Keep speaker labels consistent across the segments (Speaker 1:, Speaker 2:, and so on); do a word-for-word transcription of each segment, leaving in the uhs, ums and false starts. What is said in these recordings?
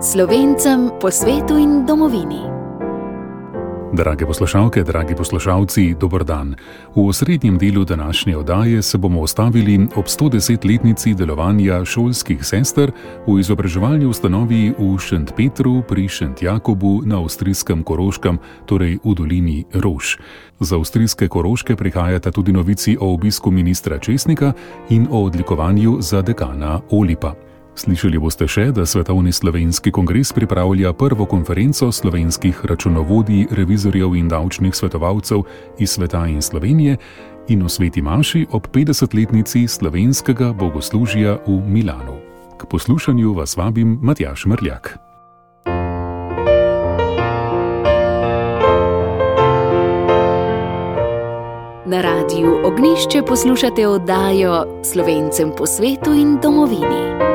Speaker 1: Slovencem po svetu in domovini.
Speaker 2: Drage poslušalke, dragi poslušalci, dober dan. V osrednjem delu današnje oddaje se bomo ustavili ob sto desetletnici delovanja šolskih sester v izobraževalni ustanovi v Šentpetru pri Šentjakobu na avstrijskem Koroškem, torej v dolini Roš. Za avstrijske Koroške prihajata tudi novici o obisku ministra Česnika in o odlikovanju za dekana Olipa. Slišali boste še, da Svetovni slovenski kongres pripravlja prvo konferenco slovenskih računovodij, revizorjev in davčnih svetovalcev iz sveta in Slovenije in o sveti maši ob petdesetletnici slovenskega bogoslužja v Milanu. K poslušanju vas vabim Matjaž Mrljak.
Speaker 1: Na radiju Ognjišče poslušate oddajo Slovencem po svetu in domovini.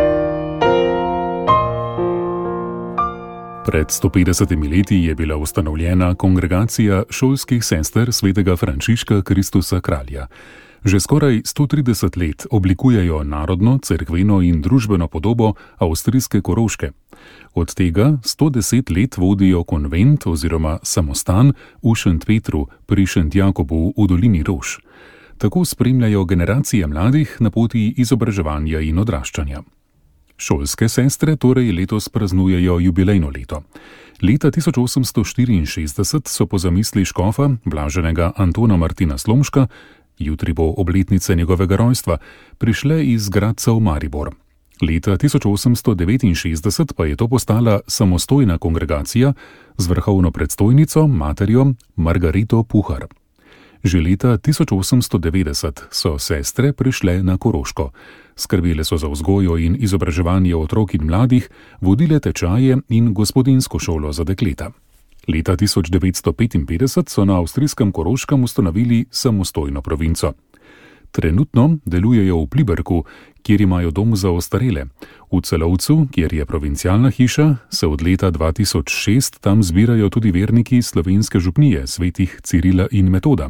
Speaker 2: Pred sto petdesetimi leti je bila ustanovljena kongregacija šolskih sester svetega Frančiška Kristusa Kralja. Že skoraj sto trideset let oblikujejo narodno, cerkveno in družbeno podobo avstrijske Koroške. Od tega sto deset let vodijo konvent oziroma samostan v Šentpetru pri Šentjakobu v dolini Roš. Tako spremljajo generacije mladih na poti izobraževanja in odraščanja. Šolske sestre torej letos praznujejo jubilejno leto. Leta tisoč osemsto štiriinšestdeset so po zamisli škofa, blaženega Antona Martina Slomška, jutri bo obletnica njegovega rojstva, prišle iz Gradca v Maribor. Leta tisoč osemsto devetinšestdeset pa je to postala samostojna kongregacija z vrhovno predstojnico, materjo Margarito Puhar. Že leta tisoč osemsto devetdeset so sestre prišle na Koroško. Skrbele so za vzgojo in izobraževanje otrok in mladih, vodile tečaje in gospodinjsko šolo za dekleta. Leta tisoč devetsto petinpetdeset so na avstrijskem Koroškem ustanovili samostojno provinco. Trenutno delujejo v Pliberku, kjer imajo dom za ostarele. V Celovcu, kjer je provincialna hiša, se od leta dva tisoč šest tam zbirajo tudi verniki slovenske župnije, svetih Cirila in Metoda.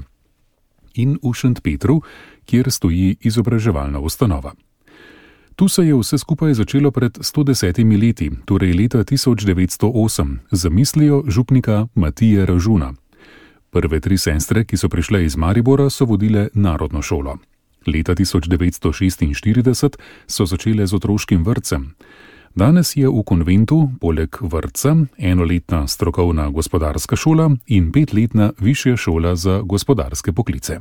Speaker 2: In v Šentpetru, kjer stoji izobraževalna ustanova. Tu se je vse skupaj začelo pred sto desetimi leti, torej leta tisoč devetsto osem, z mislijo župnika Matije Ražuna. Prve tri sestre, ki so prišle iz Maribora, so vodile narodno šolo. Leta tisoč devetsto šestinštirideset so začele z otroškim vrtcem. Danes je v konventu poleg vrtca enoletna strokovna gospodarska šola in petletna višja šola za gospodarske poklice.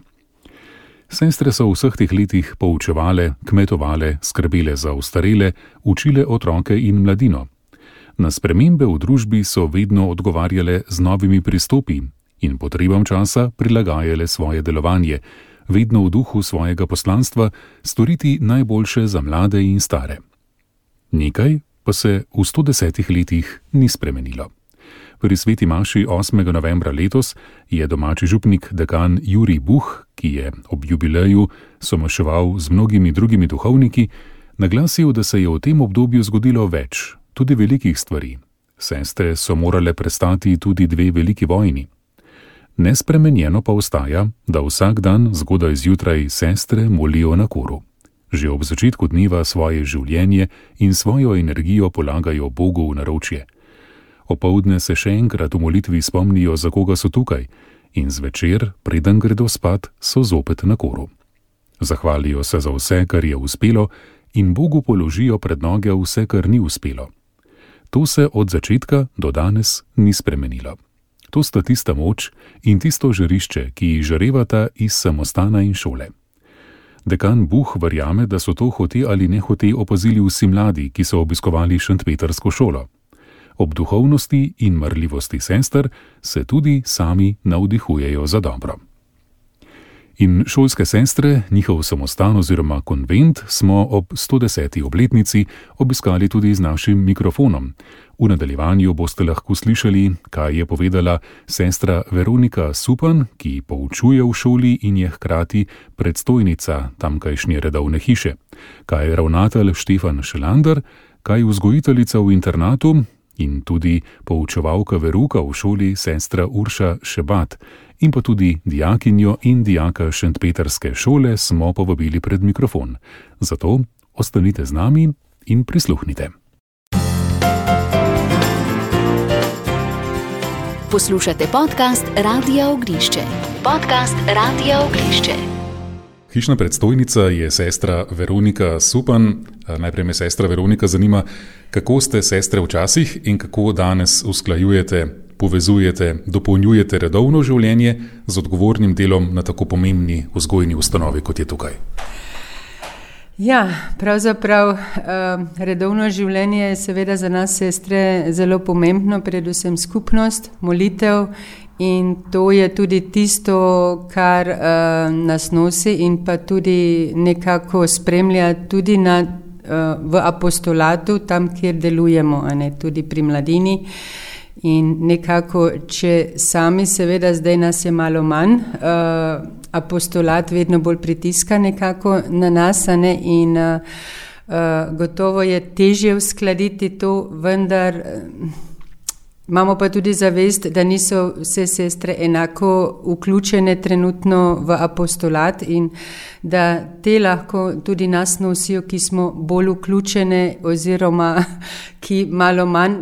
Speaker 2: Sestre so v vseh teh letih poučevale, kmetovale, skrbele za ostarele, učile otroke in mladino. Na spremembe v družbi so vedno odgovarjale z novimi pristopi in potrebam časa prilagajale svoje delovanje, vedno v duhu svojega poslanstva storiti najboljše za mlade in stare. Nekaj pa se v sto desetih letih ni spremenilo. Pri sveti maši osmega novembra letos je domači župnik dekan Jurij Buh, ki je ob jubileju somaševal z mnogimi drugimi duhovniki, naglasil, da se je v tem obdobju zgodilo več, tudi velikih stvari. Sestre so morale prestati tudi dve veliki vojni. Nespremenjeno pa ostaja, da vsak dan zgodaj zjutraj sestre molijo na koru. Že ob začetku dneva svoje življenje in svojo energijo polagajo Bogu v naročje. Opoldne se še enkrat v molitvi spomnijo, za koga so tukaj, in zvečer, preden gredo spat, so zopet na koru. Zahvalijo se za vse, kar je uspelo, in Bogu položijo pred noge vse, kar ni uspelo. To se od začetka do danes ni spremenilo. To sta tista moč in tisto žarišče, ki jih žarevata iz samostana in šole. Dekan Buh verjame, da so to hote ali nehote opazili vsi mladi, ki so obiskovali šentpetrsko šolo. Ob duhovnosti in marljivosti sester se tudi sami navdihujejo za dobro. In šolske sestre, njihov samostan oziroma konvent smo ob sto deseti obletnici obiskali tudi z našim mikrofonom. V nadaljevanju boste lahko slišali, kaj je povedala sestra Veronika Supan, ki poučuje v šoli in je hkrati predstojnica tamkajšnje redovne hiše, kaj je ravnatelj Štefan Šelander, kaj vzgojiteljica v internatu in tudi poučevalka veruka v šoli sestra Urša Šebat in pa tudi dijakinjo in dijaka šentpetrske šole smo povabili pred mikrofon. Zato ostanite z nami in prisluhnite.
Speaker 1: Poslušate podcast Radia Ognjišče. Podcast Radia Ognjišče.
Speaker 2: Hišna predstojnica je sestra Veronika Supan. Najprej me sestra Veronika zanima, kako ste sestre včasih in kako danes usklajujete, povezujete, dopolnjujete redovno življenje z odgovornim delom na tako pomembni vzgojni ustanovi, kot je tukaj.
Speaker 3: Ja, pravzaprav redovno življenje je seveda za nas sestre zelo pomembno, predvsem skupnost, molitev, in to je tudi tisto, kar nas nosi in pa tudi nekako spremlja tudi na, v apostolatu, tam, kjer delujemo, a ne, tudi pri mladini. In nekako, če sami seveda zdaj nas je malo manj, uh, apostolat vedno bolj pritiska nekako na nas, a ne, in uh, uh, gotovo je težje uskladiti to, vendar uh, imamo pa tudi zavest, da niso vse sestre enako vključene trenutno v apostolat in da te lahko tudi nas nosijo, ki smo bolj vključene oziroma ki malo manj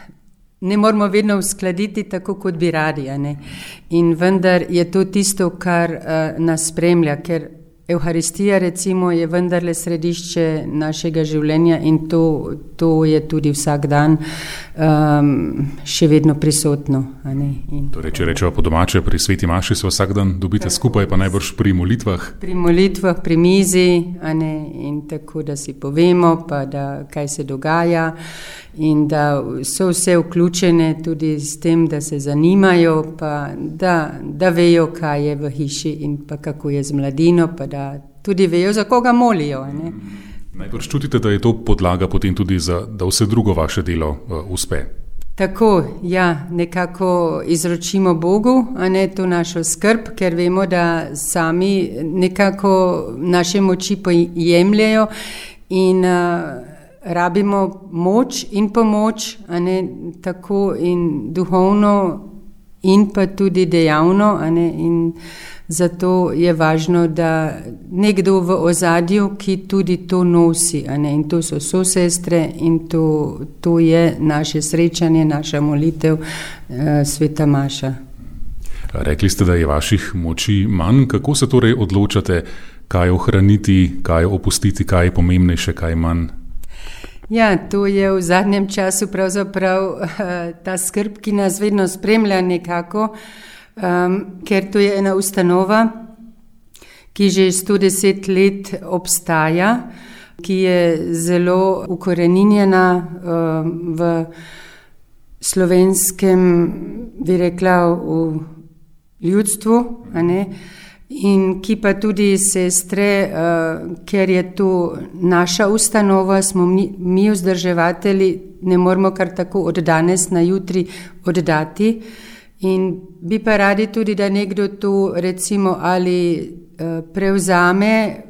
Speaker 3: ne moramo vedno uskladiti tako, kot bi radi, a ne. In vendar je to tisto, kar uh, nas spremlja, ker Evharistija recimo je vendarle središče našega življenja in to, to je tudi vsak dan um, še vedno prisotno, a ne. In
Speaker 2: torej, če rečeva po domače, pri sveti maši se vsak dan dobite skupaj, pa najbrž pri molitvah? Pri
Speaker 3: molitvah, pri mizi, a ne, in tako, da si povemo, pa da kaj se dogaja in da so vse vključene tudi s tem, da se zanimajo, pa da, da vejo, kaj je v hiši in pa kako je z mladino, pa da tudi vejo, za koga molijo. Ne?
Speaker 2: Najbrž čutite, da je to podlaga potem tudi za, da vse drugo vaše delo uh, uspe.
Speaker 3: Tako, ja, nekako izročimo Bogu, a ne to našo skrb, ker vemo, da sami nekako naše moči pojemljajo in uh, rabimo moč in pomoč, a ne, tako in duhovno in pa tudi dejavno, a ne, in zato je važno, da nekdo v ozadju, ki tudi to nosi, a ne, in to so sosestre in to, to je naše srečanje, naša molitev, eh, sveta maša.
Speaker 2: Rekli ste, da je vaših moči manj. Kako se torej odločate, kaj ohraniti, kaj opustiti, kaj je pomembnejše, kaj je manj?
Speaker 3: Ja, to je v zadnjem času pravzaprav ta skrb, ki nas vedno spremlja nekako, um, ker to je ena ustanova, ki že sto deset let obstaja, ki je zelo ukoreninjena um, v slovenskem, bi rekla, v ljudstvu, a ne, in ki pa tudi sestre, uh, ker je to naša ustanova, smo mi, mi vzdrževatelji, ne moramo kar tako od danes na jutri oddati in bi pa radi tudi, da nekdo to recimo ali uh, prevzame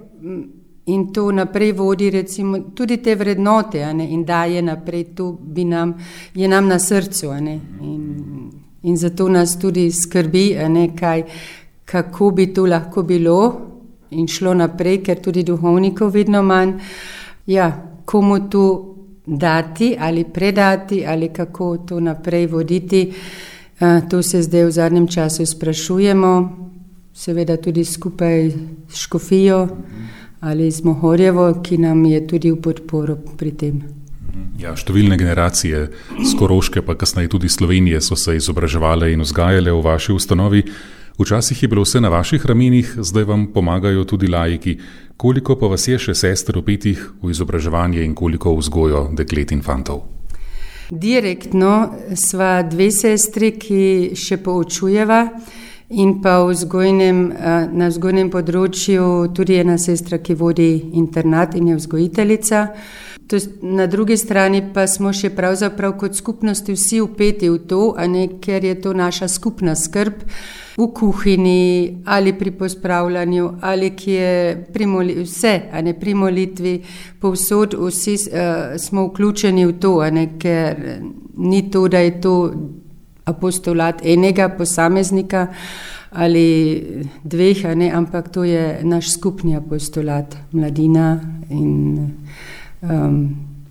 Speaker 3: in to naprej vodi, recimo tudi te vrednote, a ne, in daje naprej, to bi nam, je nam na srcu, a ne, in, in zato nas tudi skrbi, a ne, kaj kako bi to lahko bilo in šlo naprej, ker tudi duhovnikov vedno manj. Ja, komu to dati ali predati ali kako to naprej voditi, to se zdaj v zadnjem času sprašujemo, seveda tudi skupaj s škofijo ali z Mohorjevo, ki nam je tudi v podporo pri tem.
Speaker 2: Ja, številne generacije z Koroške, pa kasneje tudi Slovenije so se izobraževale in vzgajale v vaši ustanovi. Včasih je bilo vse na vaših ramenih, zdaj vam pomagajo tudi laiki. Koliko pa vas je še sester vpetih v izobraževanje in koliko v vzgojo deklet in fantov?
Speaker 3: Direktno sva dve sestri, ki še poučujeva in pa v vzgojnem, na vzgojnem področju tudi ena sestra, ki vodi internat in je vzgojiteljica. To, na drugi strani pa smo še pravzaprav kot skupnosti vsi vpeti v to, a ne, ker je to naša skupna skrb v kuhinji ali pri pospravljanju ali kje pri molitvi, vse, a ne, pri molitvi, povsod vsi uh, smo vključeni v to, a ne, ker ni to, da je to apostolat enega posameznika ali dveh, a ne, ampak to je naš skupni apostolat, mladina in um,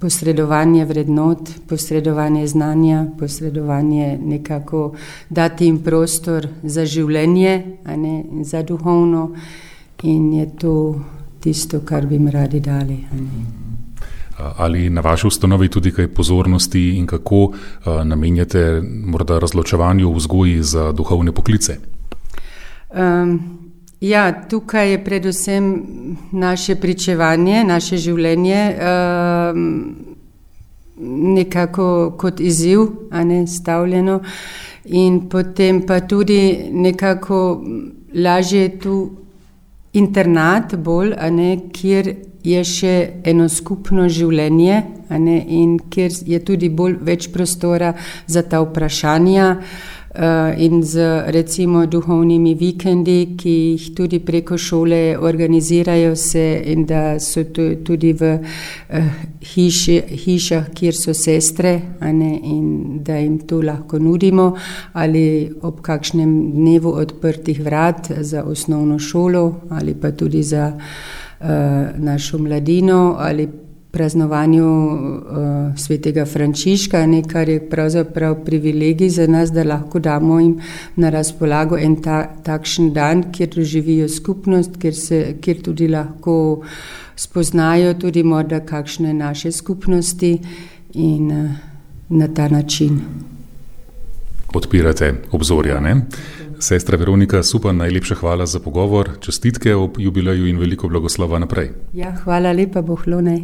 Speaker 3: posredovanje vrednot, posredovanje znanja, posredovanje nekako dati jim prostor za življenje, a ne za duhovno, in je to tisto, kar bi jim radi dali. A ne.
Speaker 2: Ali na vaši ustanovi tudi kaj pozornosti in kako uh, namenjate morda razločevanju vzgoji za duhovne poklice?
Speaker 3: Um, ja, tukaj je predvsem naše pričevanje, naše življenje um, nekako kot izziv, a ne stavljeno, in potem pa tudi nekako lažje tu internat bolj, a ne, kjer je še eno skupno življenje, a ne, in kjer je tudi bolj več prostora za ta vprašanja uh, in z recimo duhovnimi vikendi, ki jih tudi preko šole organizirajo se, in da so tudi v uh, hiši, hišah, kjer so sestre, a ne, in da jim to lahko nudimo, ali ob kakšnem dnevu odprtih vrat za osnovno šolo, ali pa tudi za našo mladino, ali praznovanju uh, svetega Frančiška, ne, kar je pravzaprav privilegij za nas, da lahko damo jim na razpolago en ta, takšen dan, kjer doživijo skupnost, kjer, se, kjer tudi lahko spoznajo tudi morda kakšne naše skupnosti, in uh, na ta način
Speaker 2: odpirate obzorja, ne? Sestra Veronika Supan, najlepša hvala za pogovor, čestitke ob jubileju in veliko blagoslova naprej.
Speaker 3: Ja, hvala lepa, Bohlonej.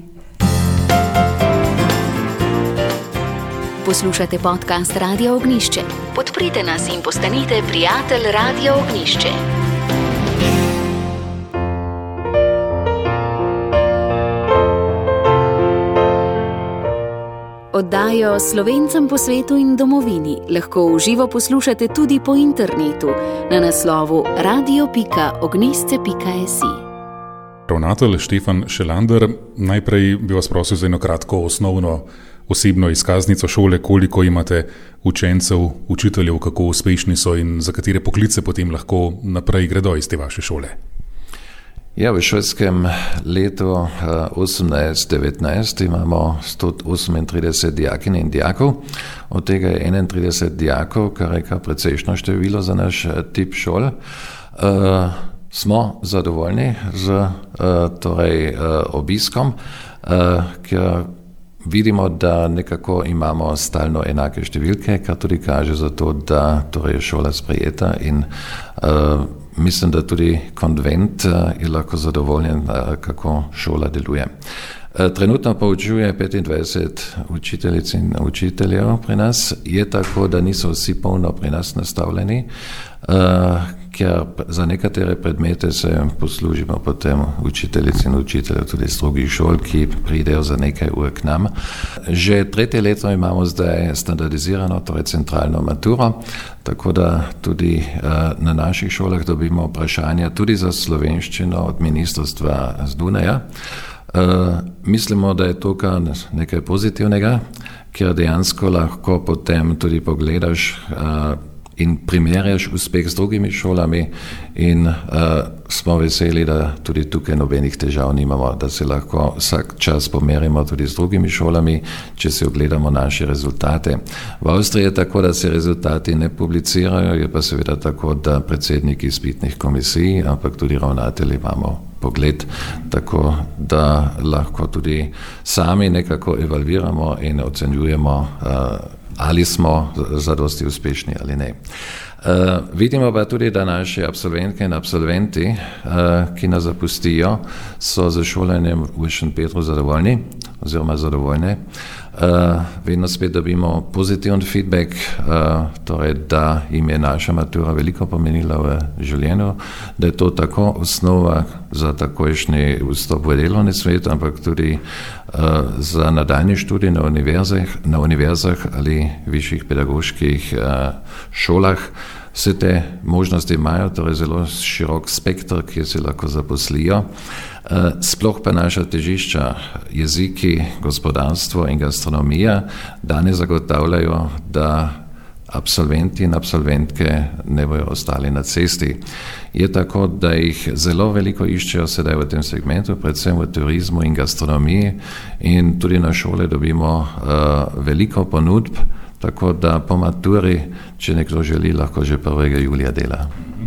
Speaker 1: Poslušate podcast Radia Ognjišče. Podprite nas in postanite prijatelj Radia Ognjišče. Oddajo Slovencem po svetu in domovini lahko v živo poslušate tudi po internetu na naslovu radio pika ognjišče pika si.
Speaker 2: Ravnatelj Štefan Šelander, najprej bi vas prosil za eno kratko osnovno osebno izkaznico šole, koliko imate učencev, učiteljev, kako uspešni so in za katere poklice potem lahko naprej gredo iz te vaše šole.
Speaker 4: Ja, v šolskem letu osemnajst devetnajst imamo sto osemintrideset dijakinj in dijakov, od tega je enaintrideset dijakov, kar je kar precejšno število za naš tip šol. Uh, smo zadovoljni z uh, torej, uh, obiskom, uh, ker vidimo, da nekako imamo stalno enake številke, kar tudi kaže za to, da torej, je šola sprejeta, in uh, mislim, da tudi konvent je lahko zadovoljen, kako šola deluje. Trenutno poučuje petindvajset učiteljic in učiteljev pri nas. Je tako, da niso vsi polno pri nas nastavljeni, ker za nekatere predmete se poslužimo potem učiteljic in učiteljev tudi iz drugih šol, ki pridejo za nekaj ur k nam. Že tretje leto imamo zdaj standardizirano, torej centralno maturo, tako da tudi na naših šolah dobimo vprašanja tudi za slovenščino od ministrstva z Dunaja. Uh, mislimo, da je to kar nekaj pozitivnega, ker dejansko lahko potem tudi pogledaš uh, in primerjaš uspeh z drugimi šolami, in uh, smo veseli, da tudi tukaj nobenih težav nimamo, da se lahko vsak čas pomerimo tudi z drugimi šolami, če se ogledamo naše rezultate. V Avstriji je tako, da se rezultati ne publicirajo, je pa seveda tako, da predsedniki izpitnih komisij, ampak tudi ravnatelji imamo pogled, tako da lahko tudi sami nekako evalviramo in ocenjujemo, uh, ali smo zadosti uspešni ali ne. Uh, vidimo pa tudi, da naše absolventke in absolventi, uh, ki nas zapustijo, so za šolanjem v Šentpetru zadovoljni oziroma zadovoljne. Uh, vedno spet dobimo pozitiven feedback, uh, torej, da jim je naša matura veliko pomenila v življenju, da je to tako osnova za takojšnji vstop v delovni svet, ampak tudi uh, za nadaljnji študij na univerzah, na univerzah ali višjih pedagoških uh, šolah. Vse te možnosti imajo, torej zelo širok spektr, ki se lahko zaposlijo. Sploh pa naša težišča, jeziki, gospodarstvo in gastronomija danes zagotavljajo, da absolventi in absolventke ne bojo ostali na cesti. Je tako, da jih zelo veliko iščejo sedaj v tem segmentu, predvsem v turizmu in gastronomiji, in tudi na šole dobimo uh, veliko ponudb, tako da po maturi, če nekdo želi, lahko že prvega julija dela.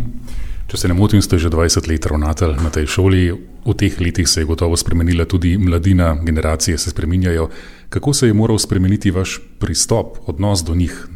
Speaker 2: Če se ne motim, ste že dvajset let ravnatelj na tej šoli. V teh letih se je gotovo spremenila tudi mladina, generacije se spreminjajo. Kako se je moral spremeniti vaš pristop, odnos do njih?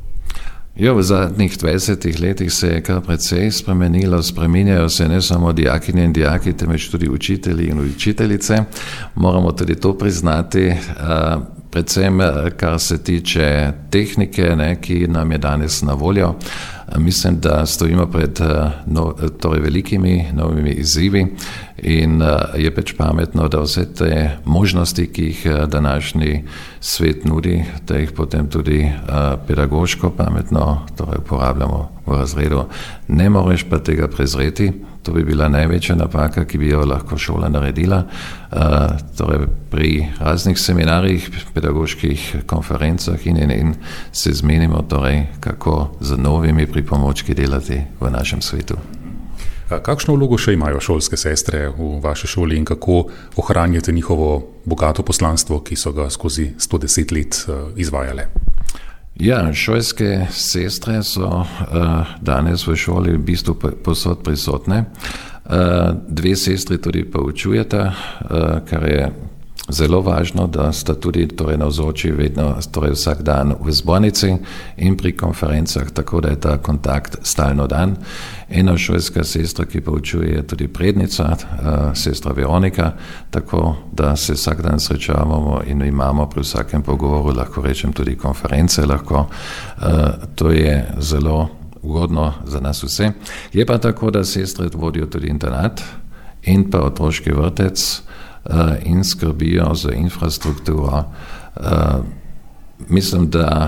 Speaker 4: Jo, v zadnjih dvajsetih letih se je kar precej spremenilo. Spreminjajo se ne samo dijakinje in dijaki, temveč tudi učitelji in učiteljice. Moramo tudi to priznati, predvsem kar se tiče tehnike, ne, ki nam je danes na voljo. Mislim, da stojimo pred no, torej velikimi novimi izzivi in je pač pametno, da vse te možnosti, ki jih današnji svet nudi, da jih potem tudi pedagoško pametno torej uporabljamo v razredu. Ne moreš pa tega prezreti, to bi bila največja napaka, ki bi jo lahko šola naredila. Torej pri raznih seminarjih, pedagoških konferencah in, in, in se zmenimo, torej, kako z novimi pripomočki delati v našem svetu.
Speaker 2: Kakšno vlogo še imajo šolske sestre v vaši šoli in kako ohranjate njihovo bogato poslanstvo, ki so ga skozi sto deset let izvajale?
Speaker 4: Ja, šolske sestre so uh, danes v šoli v bistvu posod prisotne. Uh, dve sestri tudi poučujeta, uh, kar je zelo važno, da sta tudi torej navzoči vedno, torej vsak dan v zbornici in pri konferencah, tako da je ta kontakt stalno dan. Ena šolska sestra, ki poučuje, je tudi prednica, uh, sestra Veronika, tako da se vsak dan srečavamo in imamo pri vsakem pogovoru, lahko rečem, tudi konference, lahko. Uh, to je zelo ugodno za nas vse. Je pa tako, da sestre vodijo tudi internat in pa otroški vrtec, Uh, in skrbijo za infrastrukturo. Uh, mislim, da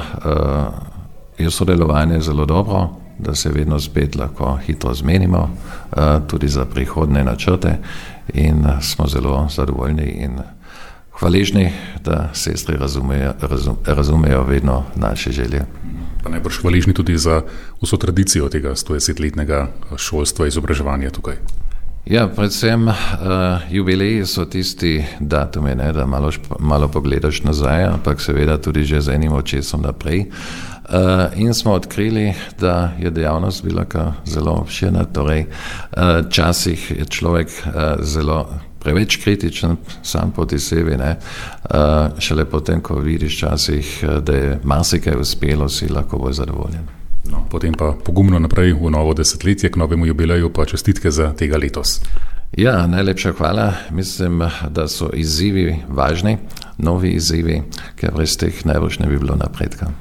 Speaker 4: uh, je sodelovanje zelo dobro, da se vedno spet lahko hitro zmenimo, uh, tudi za prihodne načrte, in uh, smo zelo zadovoljni in hvaležni, da sestre razumejo, razum, razumejo vedno naše želje.
Speaker 2: Pa najbrž hvaležni tudi za vso tradicijo tega sto desetletnega šolstva, izobraževanja tukaj.
Speaker 4: Ja, predvsem uh, jubileji so tisti datumi, ne, da malo, malo pogledaš nazaj, ampak seveda tudi že z enim očesom naprej. Uh, in smo odkrili, da je dejavnost bila kar zelo obširna, torej uh, časih je človek uh, zelo preveč kritičen sam proti sebi, ne. Uh, šele potem, ko vidiš časih, da je marsikaj uspelo, si lahko bolj zadovoljen.
Speaker 2: No, potem pa pogumno naprej v novo desetletje, k novemu jubileju, pa čestitke za tega letos.
Speaker 4: Ja, najlepša hvala. Mislim, da so izzivi važni, novi izzivi, ker brez teh najbrž ne bi bilo napredka.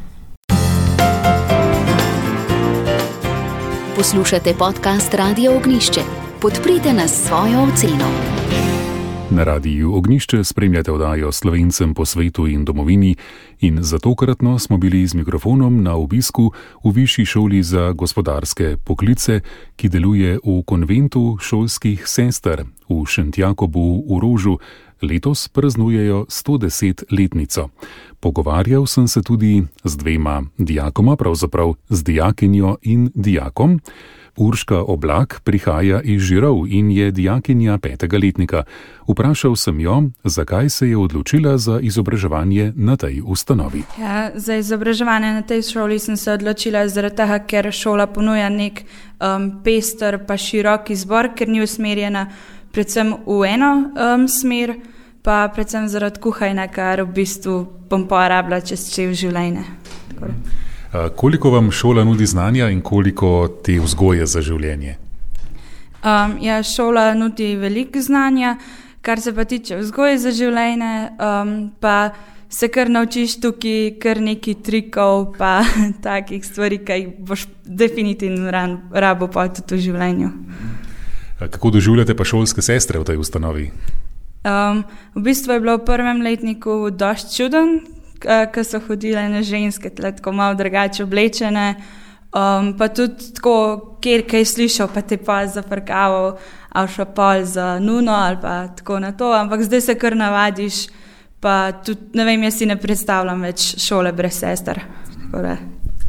Speaker 1: Poslušate podcast Radia Ognjišče. Podprite nas s svojo oceno.
Speaker 2: Na Radiju Ognjišče spremljate oddajo Slovencem po svetu in domovini in za tokratno smo bili z mikrofonom na obisku v Višji šoli za gospodarske poklice, ki deluje v konventu šolskih sester v Šentjakobu v Rožu. Letos praznujejo sto deset letnico. Pogovarjal sem se tudi z dvema dijakoma, pravzaprav z dijakinjo in dijakom. Urška Oblak prihaja iz Žirov in je dijakinja petega letnika. Vprašal sem jo, zakaj se je odločila za izobraževanje na tej ustanovi.
Speaker 5: Ja, za izobraževanje na tej šoli sem se odločila zaradi tega, ker šola ponuja nek um, pester pa širok izbor, ker ni usmerjena predvsem v eno um, smer, pa predvsem zaradi kuhanja, kar v bistvu bom porabila čez cel življenje. Tako.
Speaker 2: Koliko vam šola nudi znanja in koliko te vzgoje za življenje?
Speaker 5: Um, ja, šola nudi veliko znanja, kar se pa tiče vzgoje za življenje, um, pa se kar naučiš tukaj kar nekaj trikov, pa takih stvari, ki jih boš definitivno rabo pa tudi v življenju.
Speaker 2: Kako doživljate pa šolske sestre v tej ustanovi?
Speaker 5: Um, v bistvu je bilo v prvem letniku dosti čuden, ki so hodile na ženske, tako malo drugače oblečene, um, pa tudi tako, kjer kaj slišal, pa te pa zafrkaval, ali šel pol za nuno, ali pa tako na to, ampak zdaj se kar navadiš, pa tudi, ne vem, jaz si ne predstavljam več šole brez sester.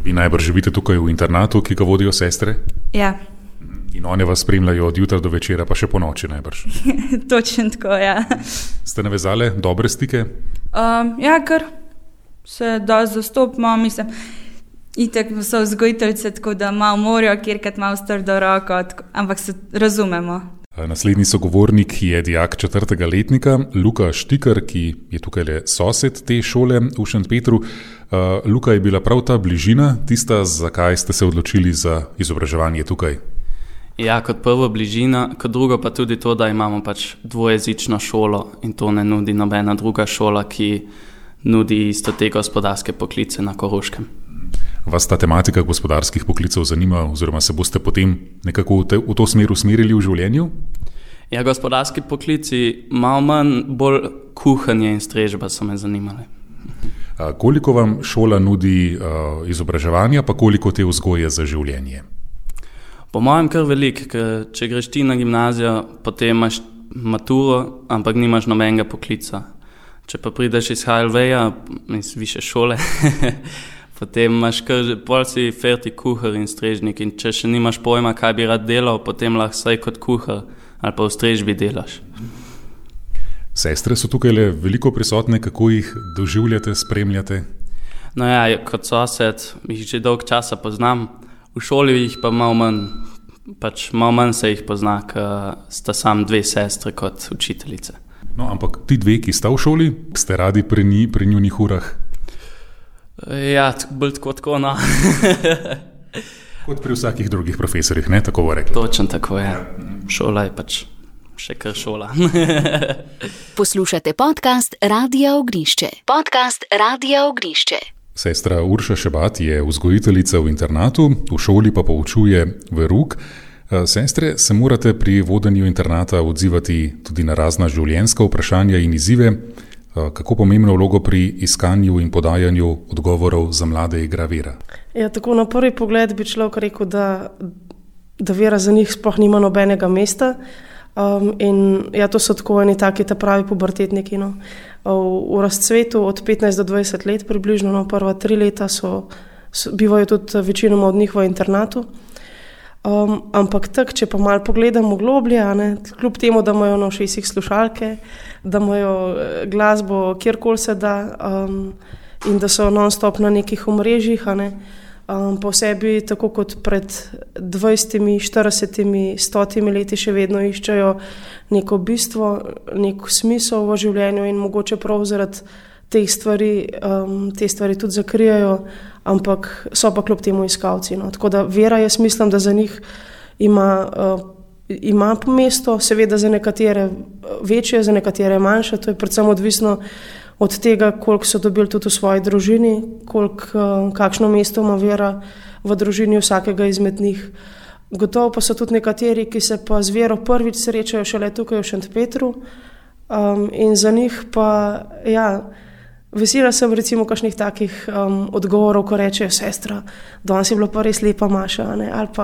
Speaker 2: Vi najbrž živite tukaj v internatu, ki ga vodijo sestre?
Speaker 5: Ja.
Speaker 2: In one vas spremljajo od jutra do večera, pa še po noči najbrž.
Speaker 5: Točno tako, ja.
Speaker 2: Ste navezali dobre stike?
Speaker 5: Um, ja, kar se dosti zastopimo, mislim, itek so vzgojiteljice, tako da malo morajo, kjerkrat malo strdo roko, tako, ampak se razumemo.
Speaker 2: Naslednji sogovornik je dijak četrtega letnika, Luka Štikar, ki je tukaj le sosed te šole v Šentpetru. Uh, Luka, je bila prav ta bližina tista, zakaj ste se odločili za izobraževanje tukaj?
Speaker 6: Ja, kot prvo bližina, kot drugo pa tudi to, da imamo pač dvojezično šolo in to ne nudi nobena druga šola, ki nudi isto te gospodarske poklice na Koroškem.
Speaker 2: Vas ta tematika gospodarskih poklicev zanima oziroma se boste potem nekako v, te, v to smer usmerili v življenju?
Speaker 6: Ja, gospodarski poklici, malo manj, bolj kuhanje in strežba so me zanimali.
Speaker 2: A koliko vam šola nudi uh, izobraževanja, pa koliko te vzgoje za življenje?
Speaker 6: Po mojem kar veliko, ker če greš ti na gimnazijo, potem imaš maturo, ampak nimaš nobenega poklica. Če pa prideš iz H L V-ja, iz više šole, potem imaš kar, pol si ferti kuhar in strežnik in če še nimaš pojma, kaj bi rad delal, potem lahko saj kot kuhar ali pa v strežbi delaš.
Speaker 2: Sestre so tukaj le veliko prisotne, kako jih doživljate, spremljate?
Speaker 6: No ja, kot sosed jih že dolg časa poznam, v šoli jih pa malo manj, pač malo manj se jih pozna, ker sta sam dve sestre kot učiteljice.
Speaker 2: No, ampak ti dve, ki sta v šoli, ste radi pri, nji, pri njunih urah?
Speaker 6: Ja, bolj tako, tako, no.
Speaker 2: Kot pri vsakih drugih profesorjih, ne, tako bo rekli.
Speaker 6: Točno tako je. Šola je pač še kar šola.
Speaker 1: Poslušate podcast Radia Ognišče. Podcast Radia Ognišče.
Speaker 2: Sestra Urša Šebat je vzgojiteljica v internatu, v šoli pa poučuje verouk. Sestre, se morate pri vodenju internata odzivati tudi na razna življenjska vprašanja in izzive. Kako pomembno vlogo pri iskanju in podajanju odgovorov za mlade igra vera?
Speaker 7: Ja, tako na prvi pogled bi človek rekel, da, da vera za njih sploh nima nobenega mesta. Um, in ja, to so tako eni taki ta pravi pubertetniki. No. V, v razcvetu od petnajst do dvajset let približno, no, prva tri leta so, so, bivajo tudi večinoma od njih v internatu. Um, ampak tak, če pa malo pogledamo globlje, ne, kljub temu, da imajo na ušesih slušalke, da imajo glasbo kjerkoli se da um, in da so non-stop na nekih omrežjih, ne, um, po sebi, tako kot pred dvajsetimi, štiridesetimi, stotimi leti še vedno iščejo neko bistvo, nek smisel v življenju in mogoče prav zaradi teh stvari, um, te stvari tudi zakrijajo, ampak so pa kljub temu iskalci. No. Tako da vera, jaz mislim, da za njih ima, uh, ima mesto, seveda za nekatere večje, za nekatere manjše, to je predvsem odvisno od tega, koliko so dobili tudi v svoji družini, koliko, uh, kakšno mesto ima vera v družini vsakega izmed njih. Gotovo pa so tudi nekateri, ki se pa z vero prvič srečajo šele tukaj v Šentpetru um, in za njih pa, ja, vesela sem recimo kakšnih takih um, odgovorov, ko rečejo, sestra, danes je bila pa res lepa maša, ne? Ali pa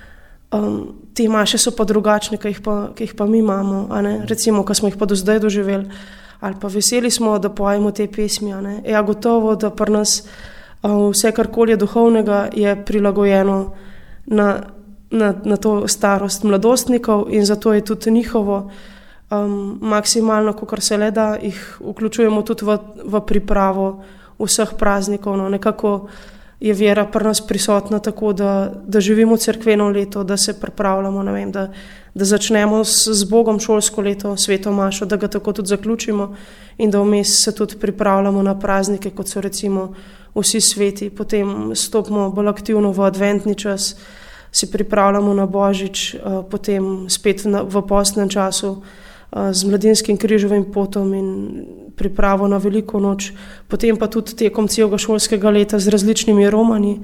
Speaker 7: um, te maše so pa drugačne, ki jih pa, ki jih pa mi imamo, a ne? Recimo, ko smo jih pa do zdaj doživeli, ali pa veseli smo, da pojemo te pesmi. A ne? Ja, gotovo, da pri nas um, vse, karkoli je duhovnega, je prilagojeno na, na, na to starost mladostnikov in zato je tudi njihovo Um, maksimalno, kakor se le da, jih vključujemo tudi v, v pripravo vseh praznikov. No. Nekako je vera pri nas prisotna tako, da, da živimo cerkveno leto, da se pripravljamo, ne vem, da, da začnemo s, z Bogom šolsko leto, sveto mašo, da ga tako tudi zaključimo in da vmes se tudi pripravljamo na praznike, kot so recimo vsi sveti. Potem stopimo bolj aktivno v adventni čas, si pripravljamo na Božič, uh, potem spet na, v postnem času z mladinskim križovim potom in pripravo na veliko noč, potem pa tudi tekom celega šolskega leta z različnimi romanji.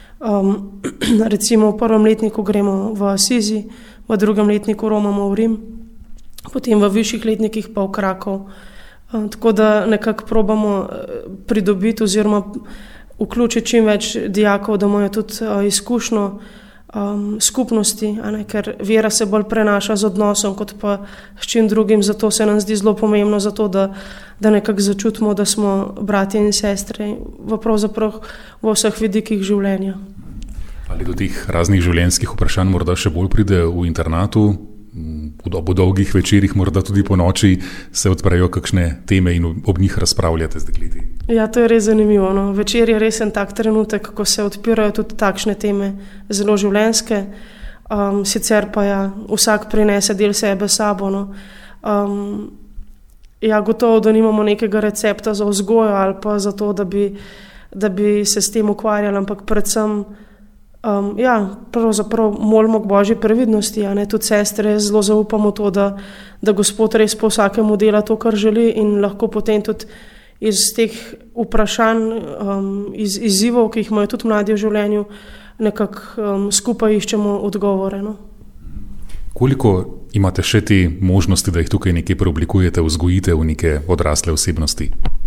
Speaker 7: Um, recimo v prvem letniku gremo v Asizi, v drugem letniku romamo v Rim, potem v višjih letnikih pa v Krakov. Um, tako da nekako probamo pridobiti oziroma vključiti čim več dijakov, da imajo tudi uh, izkušnjo um, skupnosti, a ne, ker vera se bolj prenaša z odnosom kot pa s čim drugim, zato se nam zdi zelo pomembno, zato, da, da nekako začutimo, da smo bratje in sestre v pravzaprav v vseh vidikih življenja.
Speaker 2: Ali do teh raznih življenjskih vprašanj morda še bolj pride v internatu, ob dolgih večerih, morda tudi po noči se odprejo kakšne teme in ob njih razpravljate z dekleti?
Speaker 7: Ja, to je res zanimivo. No. Večer je res en tak trenutek, ko se odpirajo tudi takšne teme, zelo življenjske. Um, sicer pa ja, vsak prinese del sebe s sabo. No. Um, ja, gotovo, da nimamo nekega recepta za vzgojo ali pa za to, da bi, da bi se s tem ukvarjali, ampak predvsem Um, ja, pravzaprav molimo k Božji previdnosti, a ne, tudi sestre zelo zaupamo to, da, da Gospod res po vsakemu dela to, kar želi in lahko potem tudi iz teh vprašanj, um, iz izzivov, ki jih imajo tudi mladi v življenju, nekako um, skupaj iščemo odgovore. No.
Speaker 2: Koliko imate še te možnosti, da jih tukaj nekaj preoblikujete, vzgojite v neke odrasle osebnosti?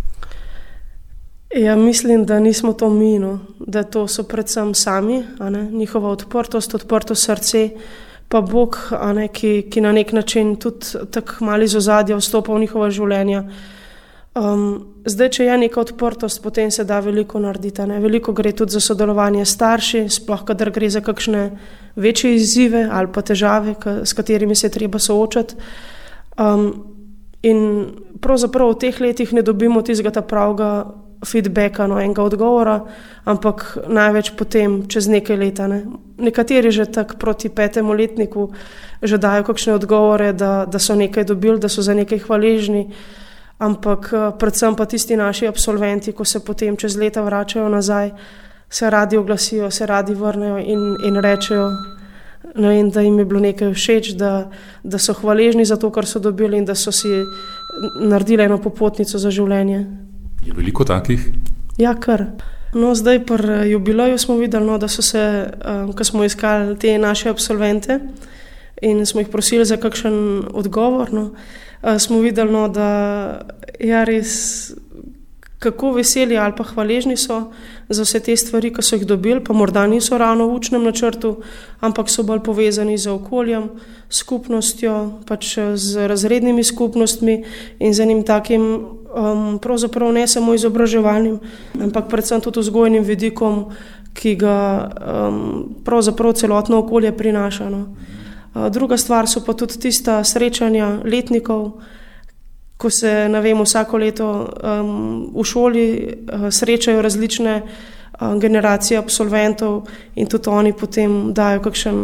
Speaker 7: Ja, mislim, da nismo to mi, no. Da to so predvsem sami, a ne, njihova odprtost, odprto srce, pa Bog, a ne, ki, ki na nek način tudi tako malo iz ozadja vstopa v njihova življenja. Um, zdaj, če je neka odprtost, potem se da veliko narediti, ne. Veliko gre tudi za sodelovanje s starši, sploh kadar gre za kakšne večje izzive ali pa težave, k, s katerimi se je treba soočati. Um, in pravzaprav v teh letih ne dobimo tistega ta pravega feedbacka, no, enega odgovora, ampak največ potem čez nekaj leta. Ne. Nekateri že tak proti petemu letniku že dajo kakšne odgovore, da, da so nekaj dobili, da so za nekaj hvaležni, ampak predvsem pa tisti naši absolventi, ko se potem čez leta vračajo nazaj, se radi oglasijo, se radi vrnejo in, in rečejo, no, in da jim je bilo nekaj všeč, da, da so hvaležni za to, kar so dobili in da so si naredili eno popotnico za življenje.
Speaker 2: Je veliko takih?
Speaker 7: Ja, kar. No, zdaj pri jubileju smo videli, no, da so se, um, ko smo iskali te naše absolvente in smo jih prosili za kakšen odgovor, no, uh, smo videli, no, da ja, res kako veseli ali pa hvaležni so za vse te stvari, ki so jih dobili, pa morda niso ravno v učnem načrtu, ampak so bolj povezani z okoljem, skupnostjo, pač z razrednimi skupnostmi in z enim takim um, pravzaprav ne samo izobraževalnim, ampak predvsem tudi vzgojnim vidikom, ki ga um, pravzaprav celotno okolje prinaša. No. Uh, druga stvar so pa tudi tista srečanja letnikov, ko se, ne vem, vsako leto um, v šoli uh, srečajo različne uh, generacije absolventov in tudi oni potem dajo kakšen,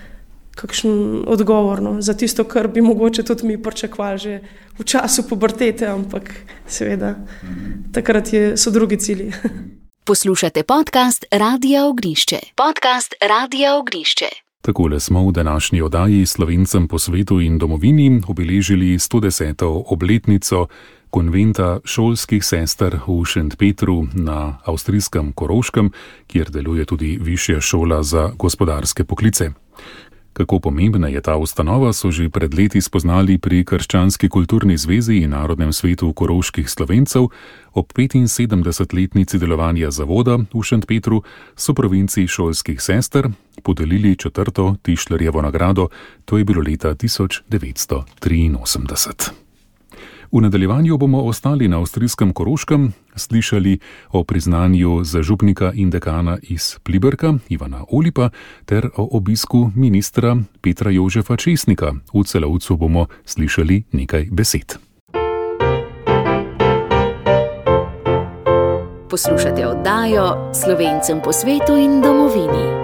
Speaker 7: kakšen odgovor, no, za tisto, kar bi mogoče tudi mi pričakovali že v času pubertete, ampak seveda takrat je, so drugi cilji.
Speaker 1: Poslušate podcast Radia Ognišče. Podcast Radia Ognišče.
Speaker 2: Takole smo v današnji oddaji Slovencem po svetu in domovini obeležili sto deseto obletnico konventa šolskih sester v Šentpetru na avstrijskem Koroškem, kjer deluje tudi Višja šola za gospodarske poklice. Kako pomembna je ta ustanova, so že pred leti spoznali pri Krščanski kulturni zvezi in Narodnem svetu koroških Slovencev. Ob petinsedemdesetletnici delovanja zavoda v Šentpetru so provinciji šolskih sester podelili četrto Tišlerjevo nagrado, to je bilo leta tisoč devetsto triinosemdeset. V nadaljevanju bomo ostali na avstrijskem Koroškem, slišali o priznanju za župnika in dekana iz Pliberka Ivana Olipa ter o obisku ministra Petra Jožefa Česnika. V Celovcu bomo slišali nekaj besed.
Speaker 1: Poslušate oddajo Slovencem po svetu in domovini.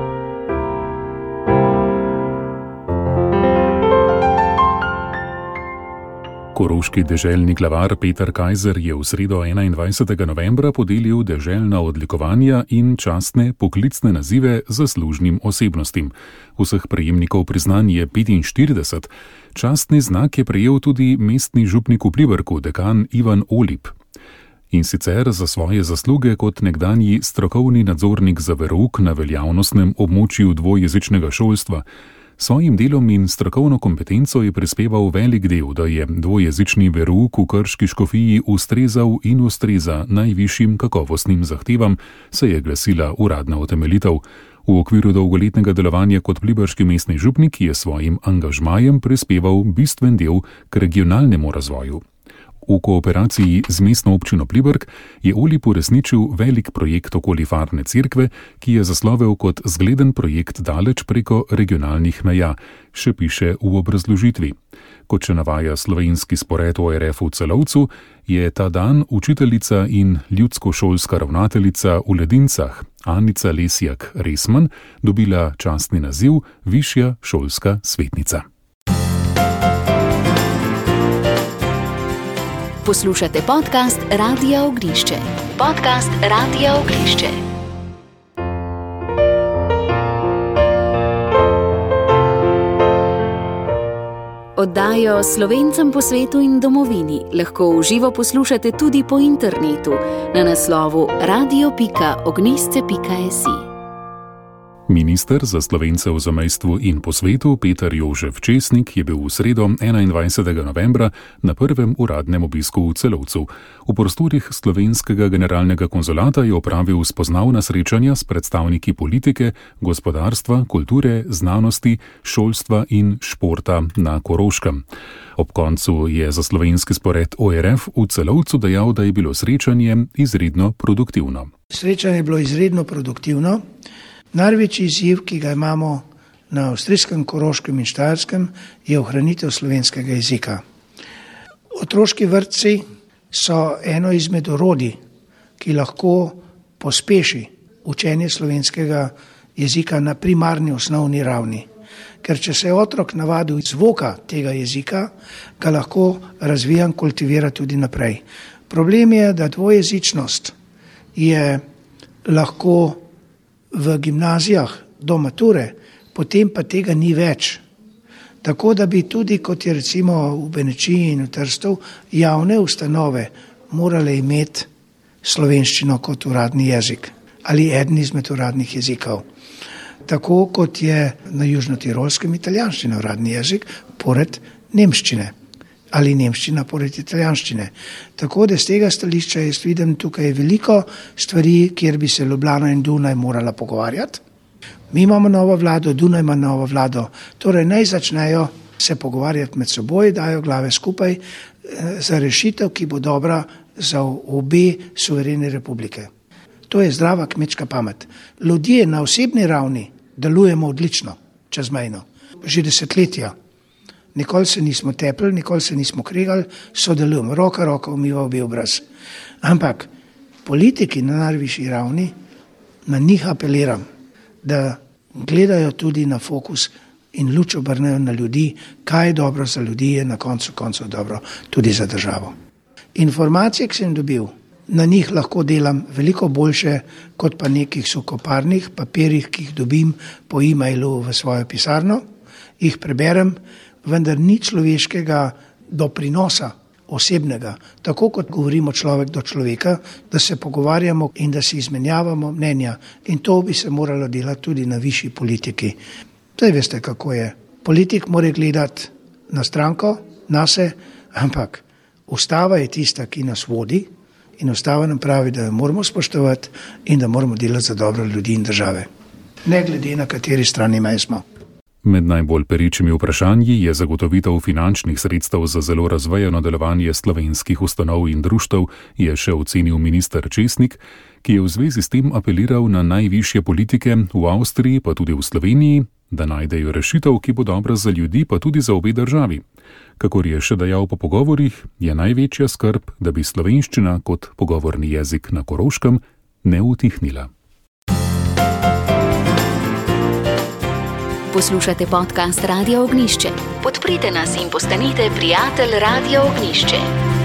Speaker 2: Koroški deželni glavar Peter Kajzer je v sredo enaindvajsetega novembra podelil deželna odlikovanja in častne poklicne nazive zaslužnim osebnostim. Vseh prejemnikov priznanj je petinštirideset. Častni znak je prejel tudi mestni župnik v Pliberku, dekan Ivan Olip. In sicer za svoje zasluge kot nekdanji strokovni nadzornik za verouk na veljavnostnem območju dvojezičnega šolstva. Svojim delom in strokovno kompetenco je prispeval velik del, da je dvojezični verouk v Krški škofiji ustrezal in ustreza najvišjim kakovostnim zahtevam, se je glasila uradna utemeljitev. V okviru dolgoletnega delovanja kot pliberški mestni župnik je svojim angažmajem prispeval bistven del k regionalnemu razvoju. V kooperaciji z mestno občino Pliberk je Oli poresničil velik projekt okoli Farne cerkve, ki je zaslovel kot zgleden projekt daleč preko regionalnih meja, še piše v obrazložitvi. Kot še navaja slovenski spored O R F v Celovcu, je ta dan učiteljica in ljudsko-šolska ravnateljica v Ledincah Anica Lesjak-Resman dobila častni naziv višja šolska svetnica.
Speaker 1: Poslušate podcast Radia Ognišče. Podcast Radia Ognišče. Oddajo Slovencem po svetu in domovini lahko v živo poslušate tudi po internetu na naslovu radio pika ognisce pika si.
Speaker 2: Minister za Slovence v zamejstvu in po svetu Peter Jožef Česnik je bil v sredo enaindvajsetega novembra na prvem uradnem obisku v Celovcu. V prostorih slovenskega generalnega konzulata je opravil spoznavna srečanja s predstavniki politike, gospodarstva, kulture, znanosti, šolstva in športa na Koroškem. Ob koncu je za slovenski spored O R F v Celovcu dejal, da je bilo srečanje izredno produktivno.
Speaker 8: Srečanje je bilo izredno produktivno. Največji izziv, ki ga imamo na avstrijskem, koroškem in štajerskem, je ohranitev slovenskega jezika. Otroški vrtci so eno izmed orodij, ki lahko pospeši učenje slovenskega jezika na primarni osnovni ravni. Ker če se je otrok navadil zvoka tega jezika, ga lahko razvija in kultivira tudi naprej. Problem je, da dvojezičnost je lahko v gimnazijah do mature, potem pa tega ni več. Tako da bi tudi, kot je recimo v Benečiji in v Trstu, javne ustanove morale imeti slovenščino kot uradni jezik ali eden izmed uradnih jezikov. Tako kot je na Južnotirolskem italijanščina uradni jezik, pored nemščine ali nemščina pored italijanščine. Tako da z tega stališča jaz vidim tukaj veliko stvari, kjer bi se Ljubljana in Dunaj morala pogovarjati. Mi imamo novo vlado, Dunaj ima novo vlado, torej naj začnejo se pogovarjati med seboj, dajo glave skupaj za rešitev, ki bo dobra za obe suverene republike. To je zdrava kmečka pamet. Ljudje na osebni ravni delujemo odlično, čezmejno, že desetletja. Nikoli se nismo tepli, nikoli se nismo kregali, sodelujemo, roka roka umiva obi obraz. Ampak politiki na najvišji ravni, na njih apeliram, da gledajo tudi na fokus in luč obrnejo na ljudi, kaj je dobro za ljudi, je na koncu koncev dobro tudi za državo. Informacije, ki sem dobil, na njih lahko delam veliko boljše, kot pa nekih suhoparnih papirjih, ki jih dobim po e-mailu v svojo pisarno, jih preberem, vendar ni človeškega doprinosa osebnega, tako kot govorimo človek do človeka, da se pogovarjamo in da si izmenjavamo mnenja. In to bi se moralo delati tudi na višji politiki. Zdaj veste, kako je. Politik mora gledati na stranko, nase, ampak ustava je tista, ki nas vodi in ustava nam pravi, da jo moramo spoštovati in da moramo delati za dobro ljudi in države. Ne glede na kateri strani meje smo.
Speaker 2: Med najbolj perečimi vprašanji je zagotovitev finančnih sredstev za zelo razvejano delovanje slovenskih ustanov in društev, je še ocenil minister Česnik, ki je v zvezi s tem apeliral na najvišje politike v Avstriji pa tudi v Sloveniji, da najdejo rešitev, ki bo dobra za ljudi pa tudi za obe državi. Kakor je še dejal po pogovorih, je največja skrb, da bi slovenščina kot pogovorni jezik na Koroškem ne utihnila.
Speaker 1: Poslušate podcast Radia Ognišče. Podprite nas in postanite prijatelj Radia Ognišče.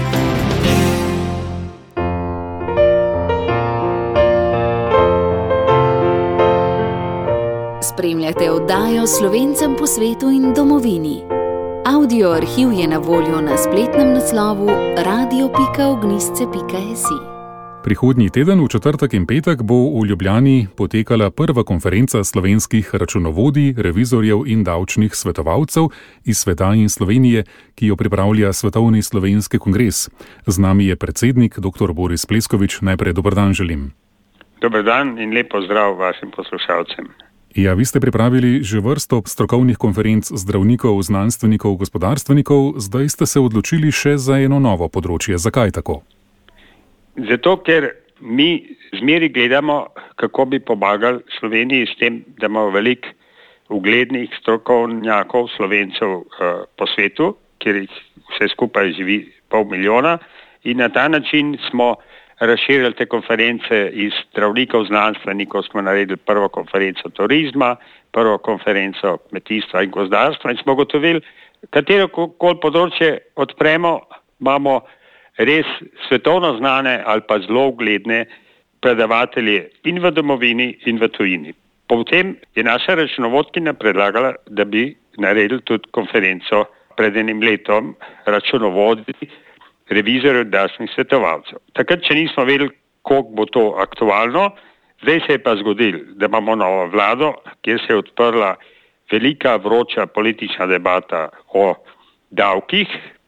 Speaker 1: Spremljate oddajo Slovencem po svetu in domovini. Audio arhiv je na voljo na spletnem naslovu radio pika ognisce pika si.
Speaker 2: Prihodnji teden v četrtek in petek bo v Ljubljani potekala prva konferenca slovenskih računovodij, revizorjev in davčnih svetovalcev iz sveta in Slovenije, ki jo pripravlja Svetovni slovenski kongres. Z nami je predsednik dr. Boris Pleskovič. Najprej dober dan želim.
Speaker 9: Dober dan in lep pozdrav vašim poslušalcem.
Speaker 2: Ja, vi ste pripravili že vrsto strokovnih konferenc zdravnikov, znanstvenikov, gospodarstvenikov, zdaj ste se odločili še za eno novo področje. Zakaj tako?
Speaker 9: Zato, ker mi zmeri gledamo, kako bi pomagali Sloveniji s tem, da imamo veliko uglednih strokovnjakov Slovencev uh, po svetu, kjer jih vse skupaj živi pol milijona, in na ta način smo razširili te konference iz zdravnikov, znanstvenikov, smo naredili prvo konferenco turizma, prvo konferenco kmetijstva in gozdarstva in smo gotovili, katero koli področje odpremo, imamo res svetovno znane ali pa zelo ugledne predavatelje in v domovini in v tujini. Potem je naša računovodkinja predlagala, da bi naredili tudi konferenco pred enim letom računovodji, revizorjev, davčnih svetovalcev. Takrat, če nismo vedeli, koliko bo to aktualno, zdaj se je pa zgodilo, da imamo novo vlado, kjer se je odprla velika vroča politična debata o davkih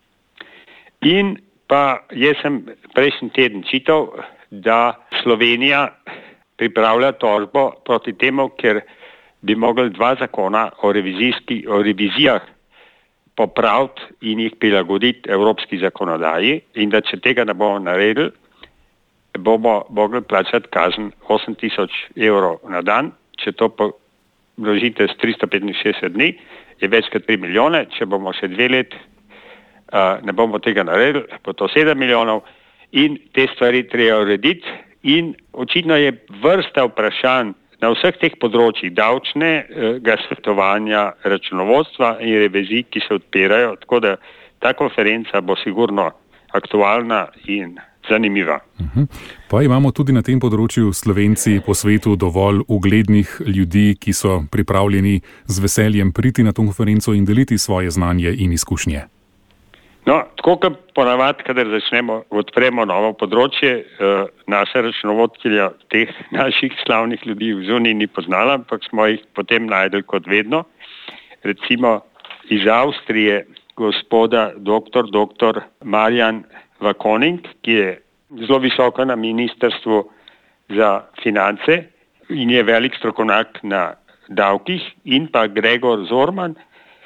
Speaker 9: in pa jaz sem prejšnji teden čital, da Slovenija pripravlja tožbo proti temu, ker bi mogli dva zakona o, o revizijah popraviti in jih prilagoditi evropski zakonodaji in da če tega ne bomo naredili, bomo mogli plačati kazen osem tisoč evrov na dan. Če to množite s tristo petinšestdeset dni, je več kot tri milijone. Če bomo še dve let uh, ne bomo tega naredili, bo to sedem milijonov in te stvari treba urediti. In očitno je vrsta vprašanj na vseh teh področjih davčnega svetovanja, računovodstva in revizij, ki se odpirajo, tako da ta konferenca bo sigurno aktualna in zanimiva.
Speaker 2: Uh-huh. Pa imamo tudi na tem področju Slovenci po svetu dovolj uglednih ljudi, ki so pripravljeni z veseljem priti na to konferenco in deliti svoje znanje in izkušnje.
Speaker 9: No, tako kot ponavadi, kadar začnemo, odpremo novo področje, eh, naša računovodkinja teh naših slavnih ljudi v zuniji ni poznala, ampak smo jih potem najdeli kot vedno. Recimo iz Avstrije gospoda doktor, doktor Marjan Vakoning, ki je zelo visoko na ministrstvu za finance in je velik strokovnjak na davkih, in pa Gregor Zorman,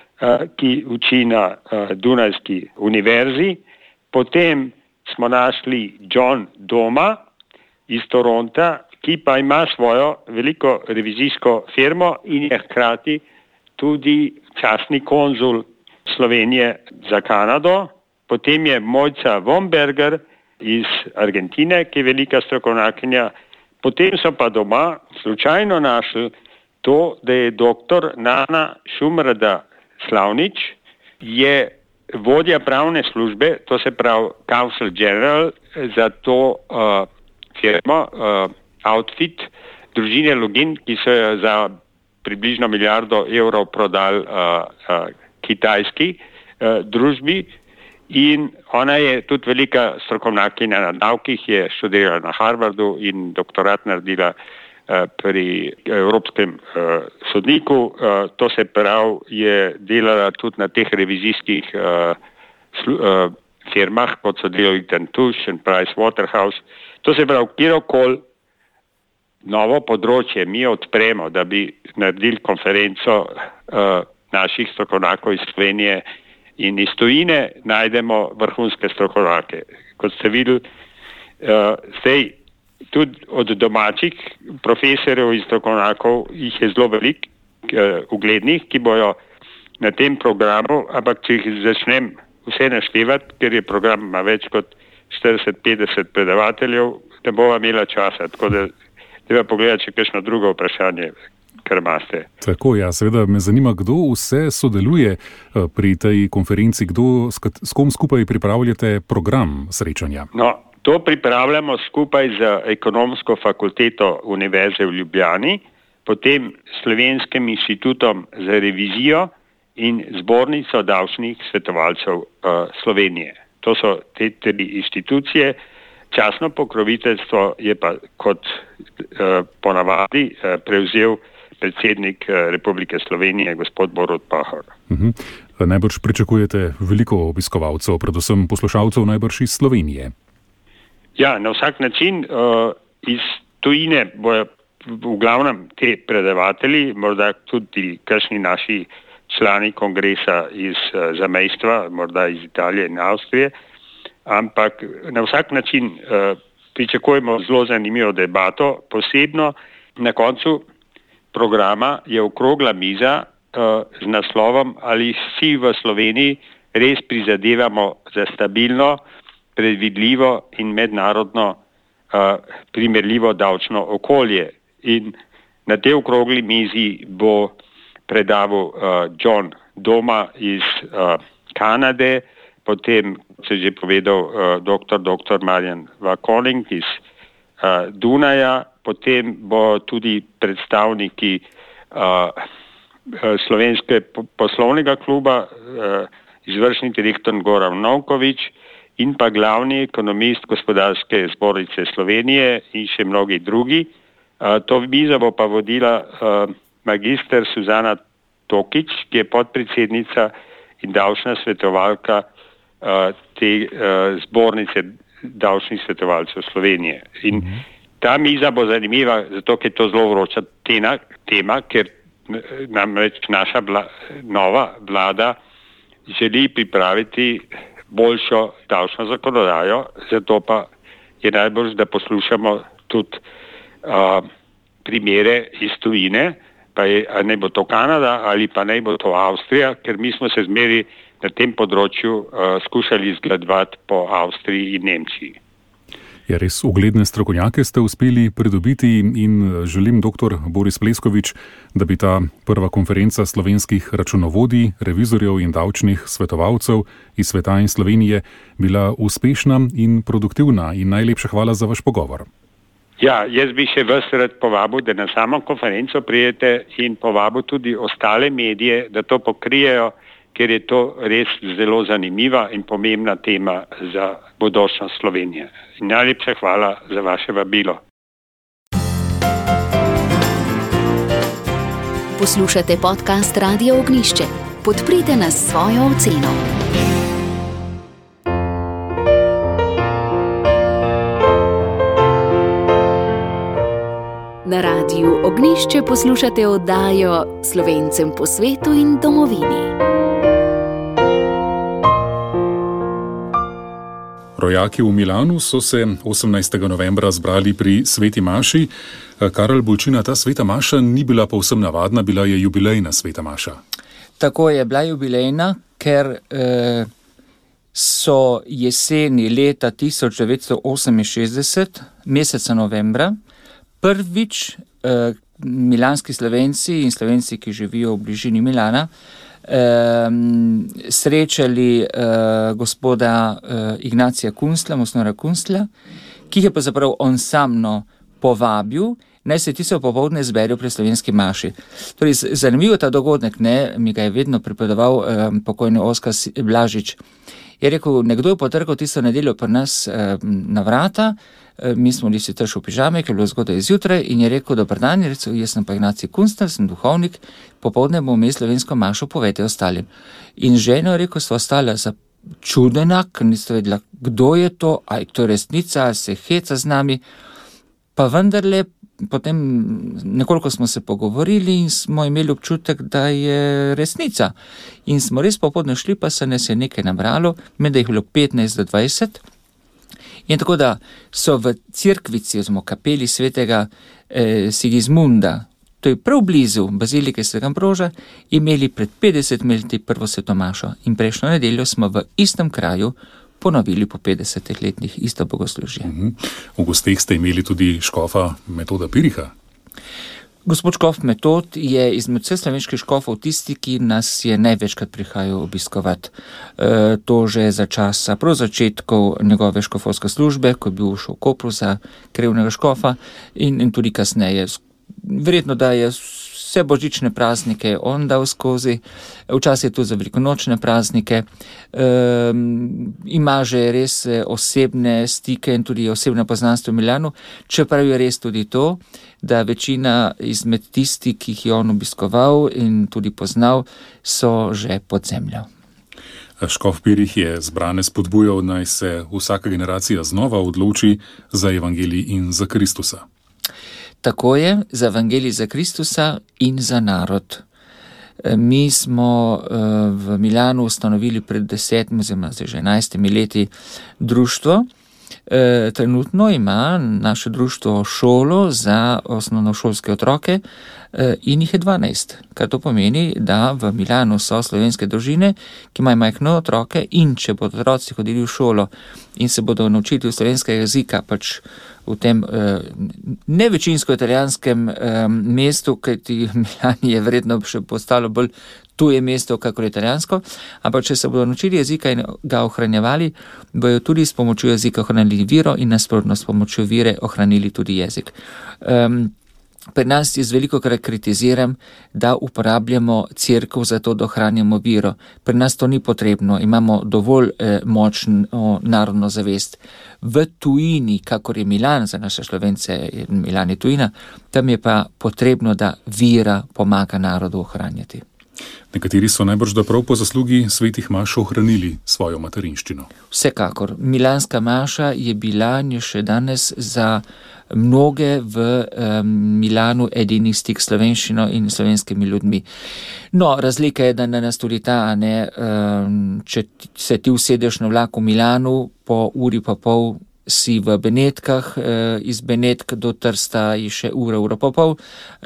Speaker 9: ki uči na uh, Dunajski univerzi. Potem smo našli John Doma iz Toronta, ki pa ima svojo veliko revizijsko firmo in je hkrati tudi častni konzul Slovenije za Kanado. Potem je Mojca Vomberger iz Argentine, ki je velika strokovnjakinja. Potem so pa doma slučajno našli to, da je doktor Nana Šumrada Slavnič, je vodja pravne službe, to se pravi Counsel General za to uh, firmo, uh, outfit družine Login, ki so jo za približno milijardo evrov prodali uh, uh, kitajski uh, družbi, in ona je tudi velika strokovnjakinja na davkih, je študirala na Harvardu in doktorat naredila pri Evropskem uh, sodniku. Uh, to se pravi, je delala tudi na teh revizijskih uh, slu, uh, firmah, kot so Deloitte and Touche in Price Waterhouse. To se pravi, kjerokoli novo področje mi odpremo, da bi naredili konferenco uh, naših strokovnjakov iz Slovenije in iz tujine, najdemo vrhunske strokovnjake. Kot ste videli, uh, zdaj tudi od domačih profesorjev in strokovnjakov jih je zelo veliko uh, uglednih, ki bojo na tem programu, ampak če jih začnem vse naštevati, ker je program ima več kot štirideset petdeset predavateljev, ne bova imela časa, tako da treba pogledati, če kakšno drugo vprašanje, kar imate.
Speaker 2: Tako, ja, seveda me zanima, kdo vse sodeluje pri tej konferenci, kdo, s kom skupaj pripravljate program srečanja?
Speaker 9: No, to pripravljamo skupaj z Ekonomsko fakulteto Univerze v Ljubljani, potem Slovenskim inštitutom za revizijo in Zbornico davčnih svetovalcev uh, Slovenije. To so te tri inštitucije. Častno pokroviteljstvo je pa kot uh, ponavadi uh, prevzel predsednik uh, Republike Slovenije, gospod Borut Pahor.
Speaker 2: Uh-huh. Najbrž pričakujete veliko obiskovalcev, predvsem poslušalcev najbrž iz Slovenije.
Speaker 9: Ja, na vsak način uh, iz tujine bojo v glavnem te predavatelji, morda tudi kakšni naši člani kongresa iz zamejstva, morda iz Italije in Avstrije, ampak na vsak način pričakujemo zelo zanimivo debato. Posebno na koncu programa je okrogla miza z naslovom Ali vsi v Sloveniji res prizadevamo za stabilno, predvidljivo in mednarodno primerljivo davčno okolje. In na tej okrogli mizi bo predaval John Doma iz Kanade, potem se je že povedal doktor doktor Marjan Vakoning iz Dunaja, potem bo tudi predstavniki Slovenske poslovnega kluba, izvršni direktor Goran Novkovič in pa glavni ekonomist Gospodarske zbornice Slovenije in še mnogi drugi. To mizo bo pa vodila magister Suzana Tokič, ki je podpredsednica in davčna svetovalka te zbornice davčnih svetovalcev Slovenije. In ta miza bo zanimiva, zato ker je to zelo vroča tema, tema ker namreč naša bla, nova vlada želi pripraviti boljšo davčno zakonodajo, zato pa je najbolj, da poslušamo tudi uh, primere iz tujine, pa je, a ne bo to Kanada ali pa ne bo to Avstrija, ker mi smo se zmeri na tem področju uh, skušali zgledovati po Avstriji in Nemčiji.
Speaker 2: Ja, res ugledne strokovnjake ste uspeli pridobiti in želim, doktor Boris Pleskovič, da bi ta prva konferenca slovenskih računovodij, revizorjev in davčnih svetovalcev iz sveta in Slovenije bila uspešna in produktivna in najlepša hvala za vaš pogovor.
Speaker 9: Ja, jaz bi še vas rad povabil, da na samo konferenco prijete in povabil tudi ostale medije, da to pokrijejo, ker je to res zelo zanimiva in pomembna tema za bodočnost Slovenije. In najlepša hvala za vaše vabilo.
Speaker 1: Poslušate podcast Radio Ognjišče. Podprite nas s svojo oceno. Na Radiu Ognjišče poslušate oddajo Slovencem po svetu in domovini.
Speaker 2: Rojaki v Milanu so se osemnajstega novembra zbrali pri Sveti Maši. Karel Bolčina, ta Sveta Maša ni bila povsem navadna, bila je jubilejna Sveta Maša.
Speaker 10: Tako je bila jubilejna, ker eh, so jeseni leta tisoč devetsto oseminšestdeset, meseca novembra, prvič eh, milanski Slovenci in Slovenci, ki živijo v bližini Milana, Um, srečali uh, gospoda uh, Ignacija Kunstla, Mosnora Kunstla, ki je pa zapravo on samno povabil, naj se tisto popoldne zberijo pri slovenski maši. Torej, zanimivo ta dogodek, ne, mi ga je vedno pripovedoval um, pokojni Oskar Blažič. Je rekel, nekdo je potrkal tisto nedeljo pri nas um, na vrata, mi smo bili sicer v pižame, ker je bilo zgodaj izjutraj in je rekel, dober dan, je rekel, jaz sem pa Ignacij Kunstler, sem duhovnik, popoldne bomo imeli slovensko mašo, povejte ostalim. In ženo je rekel, so ostala začudena, ker niste vedela, kdo je to, ali to je resnica, ali se heca z nami, pa vendarle, potem nekoliko smo se pogovorili in smo imeli občutek, da je resnica. In smo res popoldne šli, pa se nas je nekaj nabralo, med da jih bilo petnajst do dvajset. In tako da so v cerkvici, oziroma kapeli svetega eh, Sigismunda, to je prav blizu bazilike svetega Ambroža, imeli pred petdesetimi leti prvo sveto mašo. In prejšnjo nedeljo smo v istem kraju ponovili po petdesetih letih isto bogoslužje.
Speaker 2: Mhm. V gosteh ste imeli tudi škofa Metoda Piriha.
Speaker 10: Gospod škof Metod je izmed vseh slovenskih škofov tisti, ki nas je največkrat prihajal obiskovati. E, to že za časa prav začetkov njegove škofovske službe, ko je bil šel v Kopru za krevnega škofa in, in tudi kasneje. Verjetno, da je vse božične praznike on dal skozi, včasih tudi za velikonočne praznike. E, ima že res osebne stike in tudi osebne poznanstvo v Milanu, čeprav je res tudi to, da večina izmed tisti, ki jih je on obiskoval in tudi poznal, so že pod zemljo.
Speaker 2: Škof Pirih je zbrane spodbujal, naj se vsaka generacija znova odloči za evangelij in za Kristusa.
Speaker 10: Tako je, za evangelij za Kristusa in za narod. Mi smo v Milanu ustanovili pred desetimi, oziroma zdaj že enajstimi leti društvo. Trenutno ima naše društvo šolo za osnovnošolske otroke in jih je dvanajst, kar to pomeni, da v Milanu so slovenske družine, ki imajo majhne otroke, in če bodo otroci hodili v šolo in se bodo naučili slovenskega jezika, pač v tem nevečinsko italijanskem mestu, kajti Milan je verjetno še postalo bolj tuje mesto, kakor italijansko, ampak če se bodo naučili jezika in ga ohranjevali, bojo tudi s pomočjo jezika ohranili vero in nasprotno s pomočjo vire ohranili tudi jezik. Um, Pri nas jaz veliko krat kritiziram, da uporabljamo cerkev za to, da ohranjamo viro. Pri nas to ni potrebno, imamo dovolj eh, močno narodno zavest. V tujini, kakor je Milan za naše Slovence, Milan je tujina, tam je pa potrebno, da vira pomaga narodu ohranjati.
Speaker 2: Nekateri so najbrž da prav po zaslugi svetih maš ohranili svojo materinščino.
Speaker 10: Vsekakor. Milanska maša je bila in je še danes za mnoge v um, Milanu edini stik s slovenščino in slovenskimi ljudmi. No, razlika je, da na nas tudi ta, ne, um, če se ti usedeš na vlak v Milanu, po uri pa pol si v Benetkah, iz Benetk do Trsta je še ura, ura pa pol,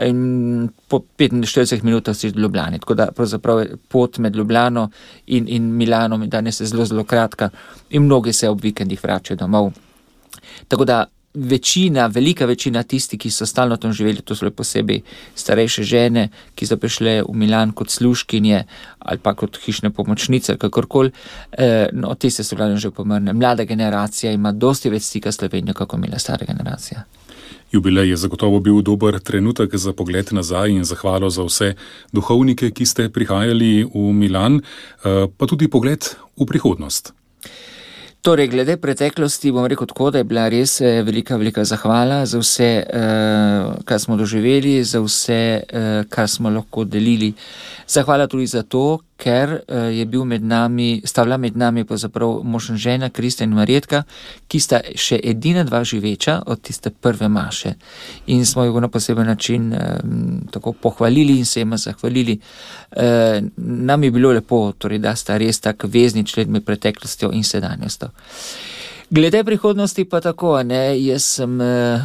Speaker 10: in po petinštiridesetih minutah si v Ljubljani. Tako da pravzaprav pot med Ljubljano in, in Milanom danes je zelo, zelo kratka in mnogi se ob vikendih vračajo domov. Tako da večina, velika večina tisti, ki so stalno tam živeli, to so posebej starejše žene, ki so prišle v Milan kot služkinje ali pa kot hišne pomočnice, kakorkoli, eh, no, tiste so glavno že pomrne. Mlada generacija ima dosti več stika s Slovenijo, kako imela stara generacija.
Speaker 2: Jubilej je zagotovo bil dober trenutek za pogled nazaj in zahvalo za vse duhovnike, ki ste prihajali v Milan, eh, pa tudi pogled v prihodnost.
Speaker 10: Torej, glede preteklosti bom rekel tako, da je bila res velika, velika zahvala za vse, kar smo doživeli, za vse, kar smo lahko delili. Zahvala tudi za to, ker je bil med nami, sta bila med nami pravzaprav možna žena Kristjan in Marjetka, ki sta še edina dva živeča od tiste prve maše. In smo jo na poseben način tako pohvalili in se jima zahvalili. Nam je bilo lepo, torej, da sta res tak vezni člen med preteklostjo in sedanjostjo. Glede prihodnosti pa tako, ne, jaz sem eh,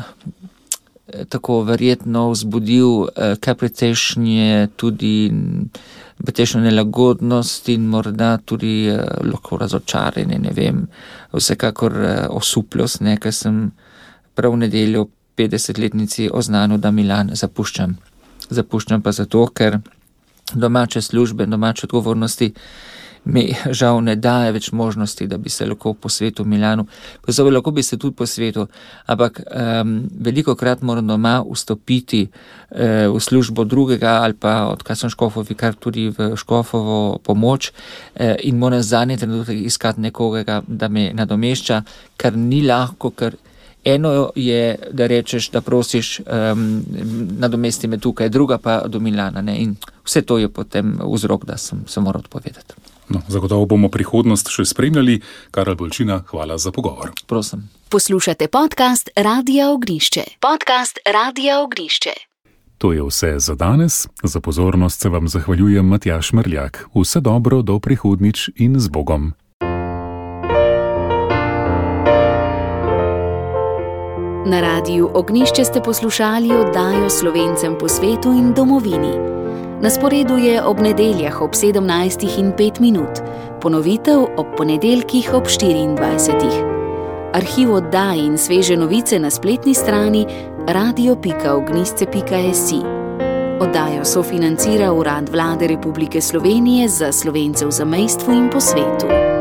Speaker 10: tako verjetno vzbudil eh, kaj precejšnje tudi precejšnjo nelagodnost in morda tudi eh, lahko razočaranje, ne vem, vsekakor eh, osupljost, ne, ker sem prav v nedeljo petdesetletnici oznanil, da Milan zapuščam. Zapuščam pa zato, ker domače službe, domače odgovornosti mi žal ne daje več možnosti, da bi se lahko posvetil Milanu. Pozove, lahko bi se tudi posvetil, ampak um, veliko krat moram doma vstopiti uh, v službo drugega ali pa odkar sem škofovi, kar tudi v škofovo pomoč uh, in moram zadnji trenutek iskati nekoga, da me nadomešča, kar ni lahko, ker eno je, da rečeš, da prosiš, um, nadomesti me tukaj, druga pa do Milana, ne? In vse to je potem vzrok, da sem se moral odpovedati.
Speaker 2: No, zagotovo bomo prihodnost še spremljali. Karel Bolčina, hvala za pogovor.
Speaker 10: Prosim.
Speaker 1: Poslušate podcast Radia Ognišče. Podcast Radia Ognišče.
Speaker 2: To je vse za danes. Za pozornost se vam zahvaljujem Matjaž Mrljak. Vse dobro do prihodnič in z Bogom.
Speaker 1: Na Radiu Ognišče ste poslušali oddajo Slovencem po svetu in domovini. Na sporedu je ob nedeljah ob sedemnajstih in pet minut, ponovitev ob ponedeljkih ob štiriindvajsetih. Arhiv oddaj in sveže novice na spletni strani radio pika ognisce pika si. Oddajo sofinancira Urad Vlade Republike Slovenije za Slovence v zamejstvu in po svetu.